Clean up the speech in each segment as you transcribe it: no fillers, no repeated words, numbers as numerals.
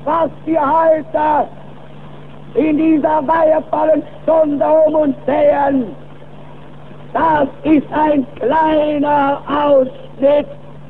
was wir heute in dieser weihevollen Stunde um uns sehen, das ist ein kleiner Ausschnitt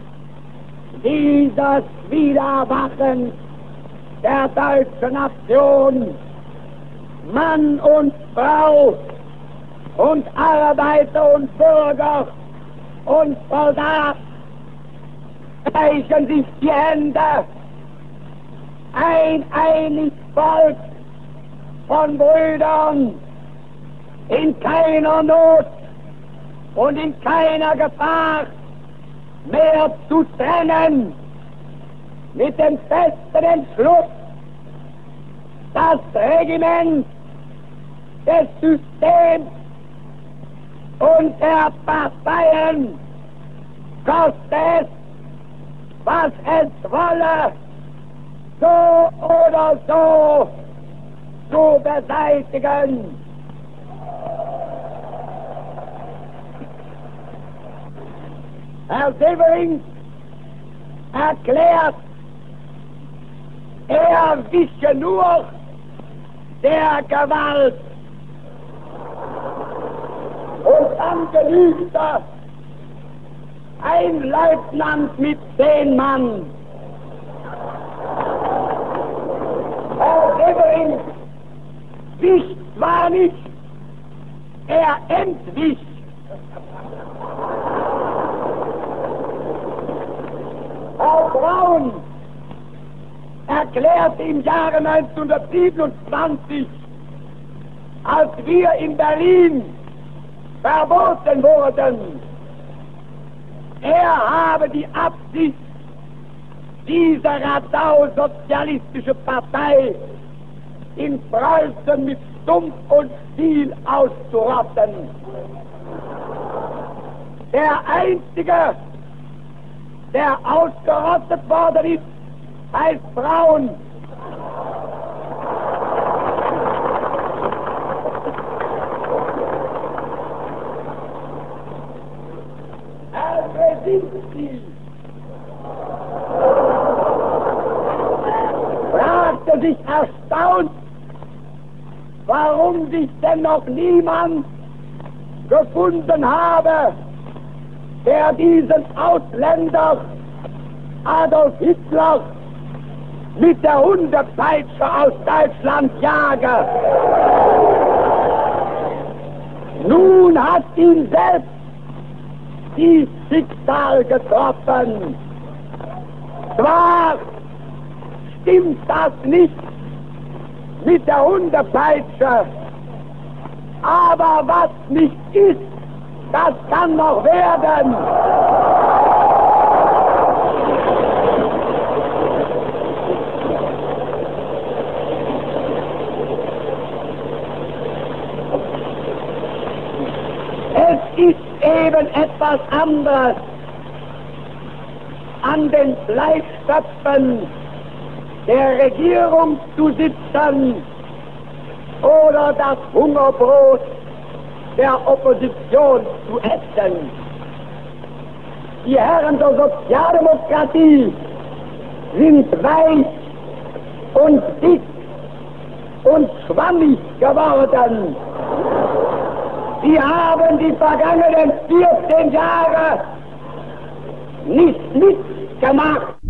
dieses Wiedererwachens der deutschen Nation. Mann und Frau und Arbeiter und Bürger und Soldat reichen sich die Hände, ein einig Volk von Brüdern, in keiner Not und in keiner Gefahr mehr zu trennen, mit dem festen Entschluss, das Regiment des Systems und der Parteien, koste es, was es wolle, so oder so zu beseitigen. Herr Severin erklärt, er wische nur der Gewalt. Und dann genügt er ein Leutnant mit 10 Mann. Herr Severin wischt zwar nicht, er entwischt. Herr Braun erklärte im Jahre 1927, als wir in Berlin verboten wurden, er habe die Absicht, diese Radau-sozialistische Partei in Preußen mit Stumpf und Stiel auszurotten. Der Einzige, der ausgerottet worden ist, heißt Braun. Herr Brzezinski fragte sich erstaunt, warum sich denn noch niemand gefunden habe, der diesen Ausländer Adolf Hitler mit der Hundepeitsche aus Deutschland jage. Nun hat ihn selbst die Schicksal getroffen. Zwar stimmt das nicht mit der Hundepeitsche, aber was nicht ist, das kann noch werden. Es ist eben etwas anderes, an den Fleischtöpfen der Regierung zu sitzen oder das Hungerbrot der Opposition zu essen. Die Herren der Sozialdemokratie sind weich und dick und schwammig geworden. Sie haben die vergangenen 14 Jahre nicht mitgemacht.